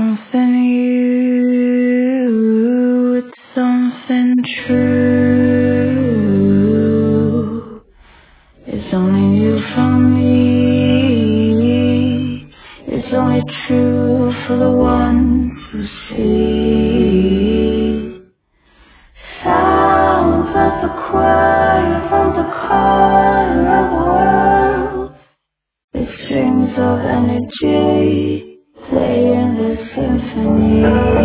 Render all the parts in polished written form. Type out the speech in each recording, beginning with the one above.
something you, it's something true. It's only you from me. It's only true for the ones who see. Sounds like the choir from the corner of the world. The strings of energy playing the symphony.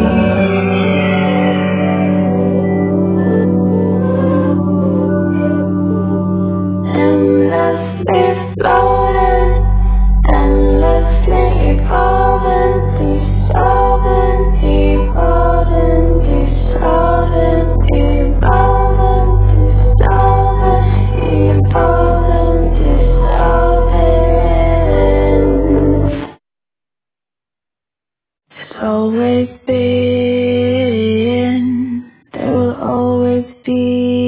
Endlessly flowing, endlessly evolving, dissolving, evolving, dissolving, evolving, dissolving, evolving, dissolving. It's always been, there will always be.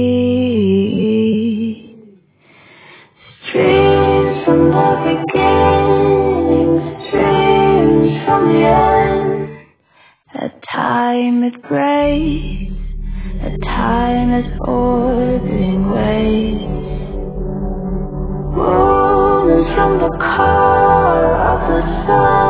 Streams from the beginning, streams from the end. At time it breaks, at time it orbiting waves. Woven from the core of the sun.